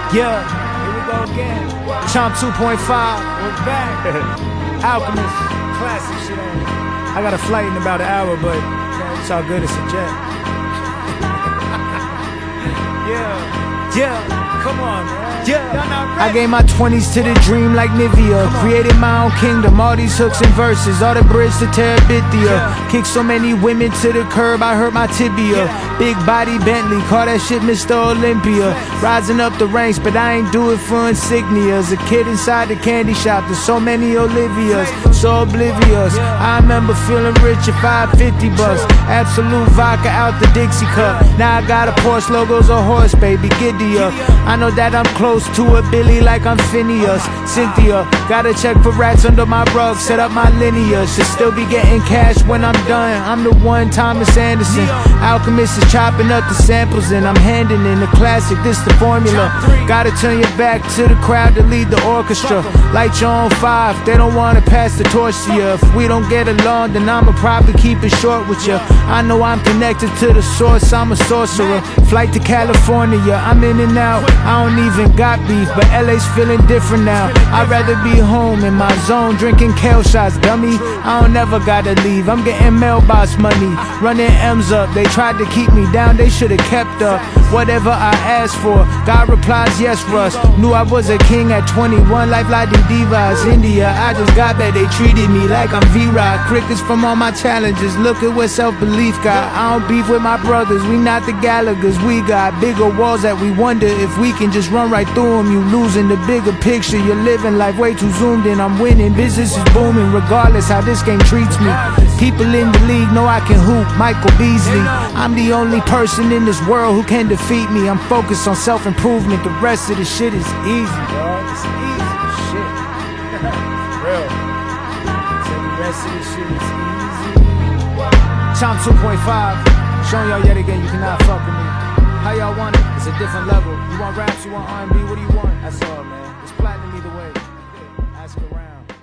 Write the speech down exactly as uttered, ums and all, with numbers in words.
Yeah, here we go again. Chomp two point five, we're back. Alchemist, classic shit on it. I got a flight in about an hour, but it's all good, it's a jet. Yeah, yeah, come on, man. Yeah, I gave my twenties to the dream like Nivea. Created my own kingdom, all these hooks and verses, all the bridge to Terabithia. Yeah. Kicked so many women to the curb, I hurt my tibia. Yeah. Big body Bentley, call that shit Mister Olympia. Rising up the ranks, but I ain't do it for insignia. As a kid inside the candy shop, there's so many Olivias, so oblivious. I remember feeling rich at five fifty bucks. Absolute vodka out the Dixie cup. Now I got a Porsche, logos a horse, baby, giddy up. I know that I'm close to a Billy like I'm Phineas. Cynthia, gotta check for rats under my rug, set up my lineage. Should still be getting cash when I'm done. I'm the one, Thomas Anderson. Alchemist is chopping up the samples and I'm handing in the classic, this the formula. Gotta turn your back to the crowd to lead the orchestra. Light you on five, they don't wanna pass the torch to you. If we don't get along, then I'ma probably keep it short with you. I know I'm connected to the source, I'm a sorcerer. Flight to California, I'm in and out. I don't even got beef, but L A's feeling different now. I'd rather be home in my zone, drinking kale shots, dummy. I don't never gotta leave, I'm getting mailbox money. Running M's up, they tried to keep me down, they should've kept up. Whatever I asked for, God replies yes, Russ. Knew I was a king at twenty-one, life like the divas. India, I just got that they treated me like I'm V-Rod. Crickets from all my challenges, look at what self-belief got. I don't beef with my brothers, we not the Gallaghers. We got bigger walls that we wonder if we can just run right through them. You losing the bigger picture, you're living life way too zoomed in. I'm winning, business is booming, regardless how this game treats me. People in the league know I can hoop, Michael Beasley. I'm the only person in this world who can defeat me. I'm focused on self-improvement, the rest of the shit is easy, dog. It's easy shit. Real. So the rest of the shit is easy. Chomp two point five, showing y'all yet again you cannot fuck with me. How y'all want it? It's a different level. You want raps, you want R and B, what do you want? That's all, man. It's platinum either way. Ask around.